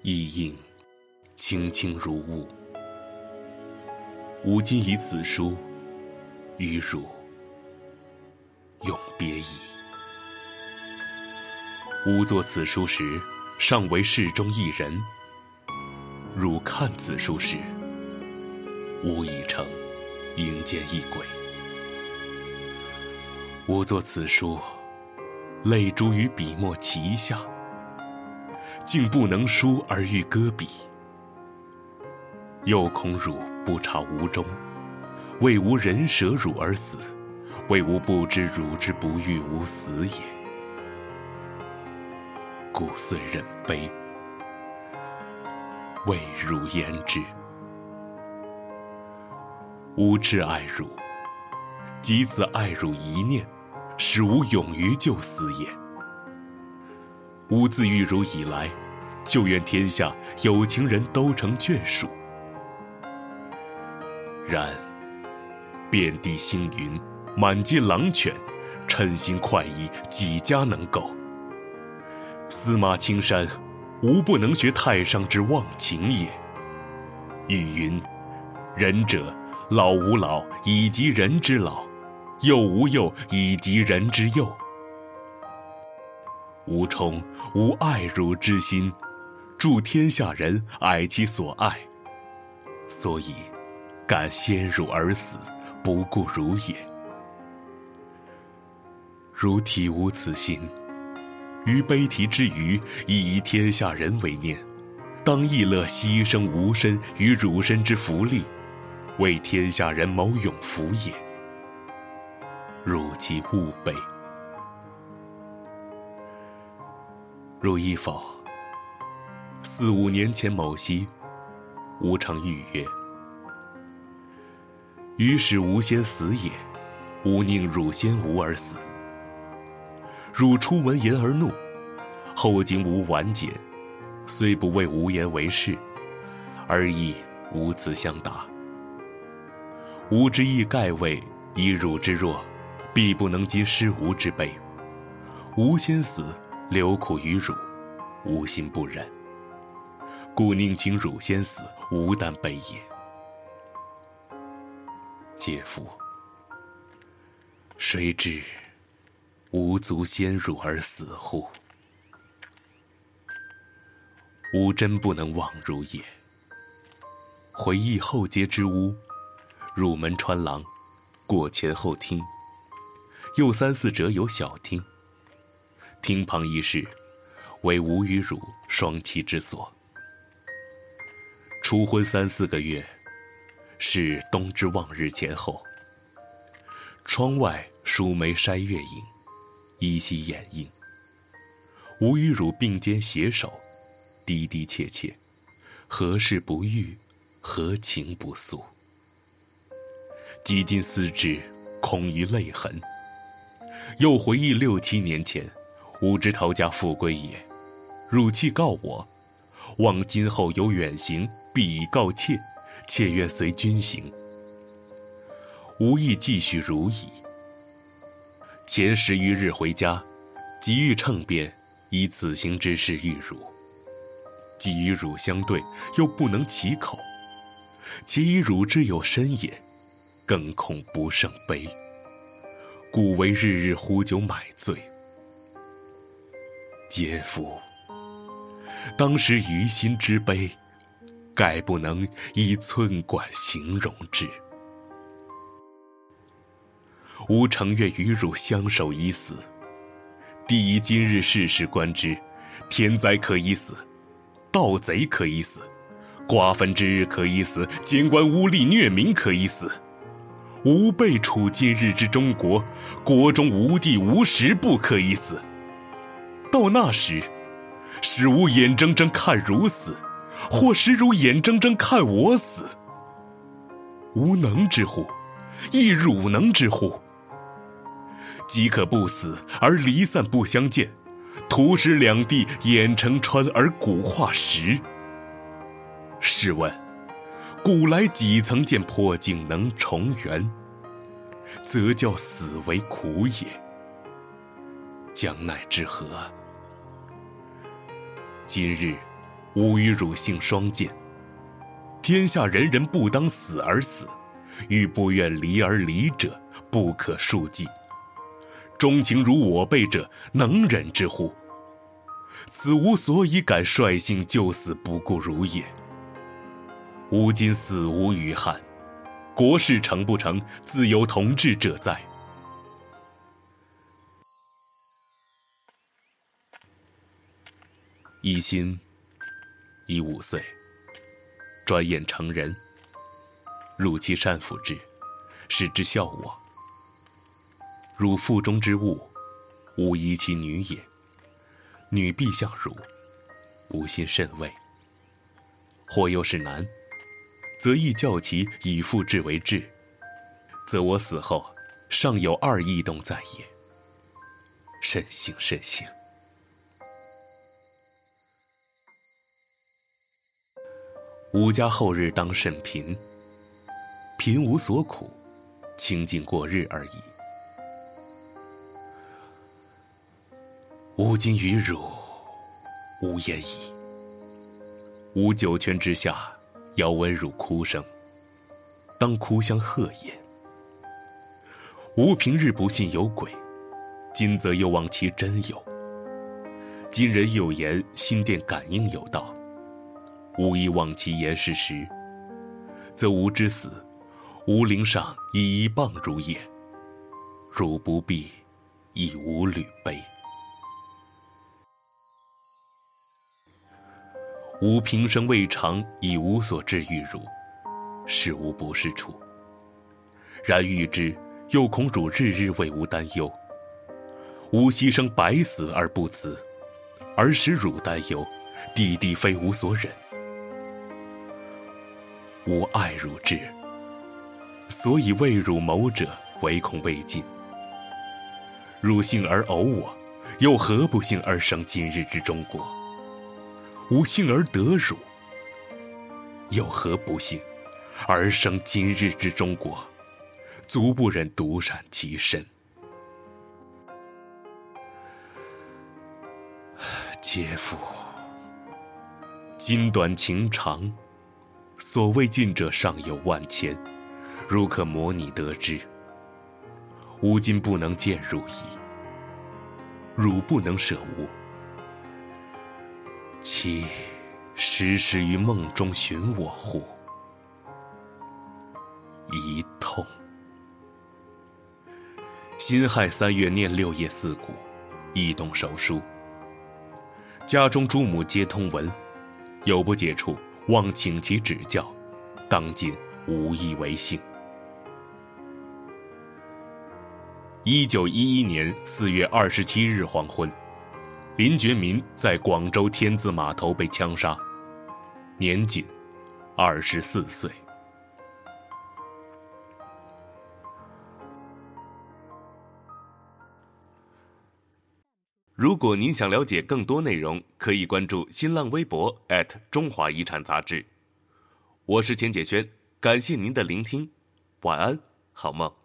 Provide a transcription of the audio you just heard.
意应轻轻如雾。吾今以此书与汝永别矣。吾作此书时，尚为世中一人；汝看此书时，吾已成阴间一鬼。吾作此书，泪珠于笔墨齐下，竟不能书而欲搁笔。又恐汝不察吾衷，为吾人舍汝而死，为吾不知汝之不欲吾死也。故遂忍悲，为汝言之。吾挚爱汝，即此爱汝一念，使吾勇于就死也。吾自遇汝以来，就愿天下有情人都成眷属。然遍地星云，满街狼犬，称心快意，几家能够？司马青山，无不能学太上之忘情也。欲云：仁者老吾老，以及人之老；幼吾幼，以及人之幼。吾充无爱汝之心，助天下人爱其所爱，所以敢先汝而死，不顾汝也。汝体无此心，于悲啼之余，亦以天下人为念，当亦乐牺牲吾身与汝身之福利，为天下人谋永福也。汝其勿悲。汝意否？4、5年前某夕，吾常预约。于使吾先死也，吾宁汝先吾而死。汝出门言而怒，后经吾婉解，虽不为无言为是，而亦无辞相答。吾之意盖谓以汝之弱，必不能经失吾之悲。吾先死，留苦于汝，吾心不忍，故宁请汝先死，无但悲也。嗟夫！谁知吾足先汝而死乎？吾真不能忘汝也。回忆后街之屋，入门穿廊，过前后厅，又3、4折有小厅。厅旁一室，为吾与汝双栖之所。初婚3、4个月，是冬之望日前后。窗外疏梅筛月影，依稀掩映。吾与汝并肩携手，低低切切，何事不遇，何情不诉？几经思之，空余泪痕。又回忆6、7年前，吾之逃家复归也，汝弃告我，望今后有远行，必以告妾，妾愿随君行。吾亦继续如矣。前10余日回家，即欲乘便，以此行之事遇汝。既与汝相对，又不能启口，且以汝之有深也，更恐不胜悲，故为日日呼酒买醉。嗟夫！当时于心之悲，盖不能以寸管形容之。吾诚愿与汝相守以死。第一今日世事观之，天灾可以死，盗贼可以死，瓜分之日可以死，奸官污吏虐民可以死。吾辈处今日之中国，国中无地无时不可以死。到那时，使吾眼睁睁看汝死，或使汝眼睁睁看我死。吾能之乎？亦汝能之乎？即可不死而离散不相见，徒使两地眼成川而骨化石。试问，古来几曾见破镜能重圆？则教死为苦也。将奈之何？今日吾与汝性双剑，天下人人不当死而死，欲不愿离而离者，不可数计。钟情如我辈者，能忍之乎？此吾所以敢率性就死不顾汝也。吾今死无余憾，国事成不成，自有同志者在。一心15岁，转眼成人，汝其善抚之，使之孝我。汝腹中之物，吾宜其女也。女必向汝，吾心甚慰。或又是男，则亦教其以父志为志，则我死后尚有2异动在也。慎行慎行。吾家后日当甚贫，贫无所苦，清静过日而已。吾今与汝无言矣。吾九泉之下，遥闻汝哭声，当哭相和也。吾平日不信有鬼，今则又望其真有。今人有言心电感应有道，吾亦望其言是实，则吾之死，吾灵上以一谤汝也。汝不必以无履悲。吾平生未尝以无所至于汝，是无不是处。然欲之，又恐汝日日为吾担忧。吾牺牲百死而不辞，而使汝担忧，弟弟非吾所忍。吾爱汝至，所以为汝谋者，唯恐未尽。汝幸而偶我，又何不幸而生今日之中国？吾幸而得汝，又何不幸而生今日之中国？足不忍独善其身。嗟夫！今短情长，所谓尽者尚有万千，汝可模拟得之。吾今不能见汝矣，汝不能舍吾，其时时于梦中寻我乎？一痛。辛亥3月念6夜4鼓，异动手书。家中诸母皆通文，有不解处，望请其指教。当今无一为幸。1911年4月27日黄昏，林觉民在广州天字码头被枪杀，年仅24岁。如果您想了解更多内容，可以关注新浪微博中华遗产杂志。我是钱解轩，感谢您的聆听，晚安，好梦。